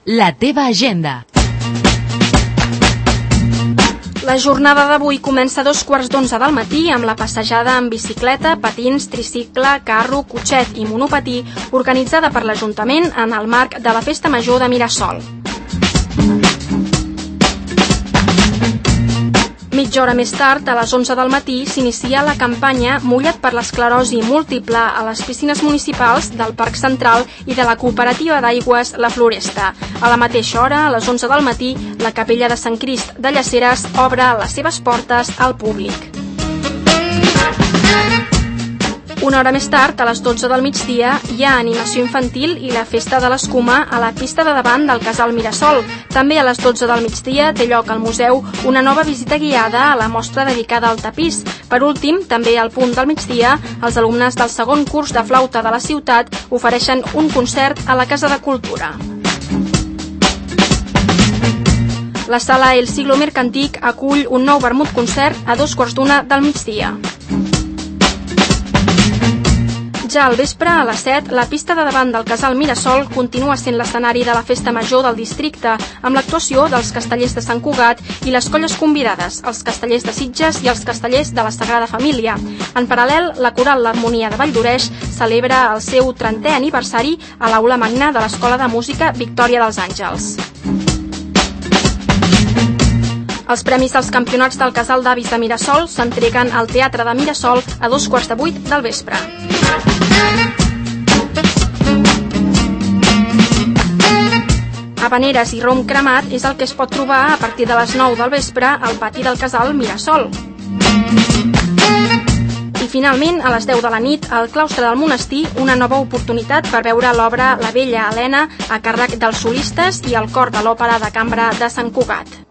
La teva agenda. La jornada d'avui comença a 11:15 del matí amb la passejada en bicicleta, patins, tricicle, carro, cotxet i monopatí organitzada per l'Ajuntament en el marc de la Festa Major de Mirasol. Mitja hora més tard, a les 11 del matí, s'inicia la campanya Mullat per l'esclerosi múltiple a les piscines municipals del Parc Central i de la cooperativa d'aigües La Floresta. A la mateixa hora, a les 11 del matí, la capella de Sant Crist de Llaceres obre les seves portes al públic. Una hora més tard, a les 12 del migdia, hi ha animació infantil i la festa de l'escuma a la pista de davant del Casal Mirasol. També a les 12 del migdia té lloc al museu una nova visita guiada a la mostra dedicada al tapís. Per últim, també al punt del migdia, els alumnes del segon curs de flauta de la ciutat ofereixen un concert a la Casa de Cultura. La sala El Siglo Mercantic acull un nou vermut concert a 2:15 del migdia. Ja al vespre, a les 7, la pista de davant del Casal Mirasol continua sent l'escenari de la Festa Major del districte, amb l'actuació dels castellers de Sant Cugat i les colles convidades, els castellers de Sitges i els castellers de la Sagrada Família. En paral·lel, la coral L'Harmonia de Valldoreix celebra el seu 30è aniversari a l'Aula Magna de l'Escola de Música Victòria dels Àngels. Els premis dels campionats del Casal d'Avis de Mirasol s'entreguen al Teatre de Mirasol a 7:15 del vespre. Habaneres i rom cremat és el que es pot trobar a partir de les 9 del vespre al pati del Casal Mirasol. I finalment, a les 10 de la nit, al claustre del monestir, una nova oportunitat per veure l'obra La vella Helena a càrrec dels solistes i el cor de l'Òpera de Cambra de Sant Cugat.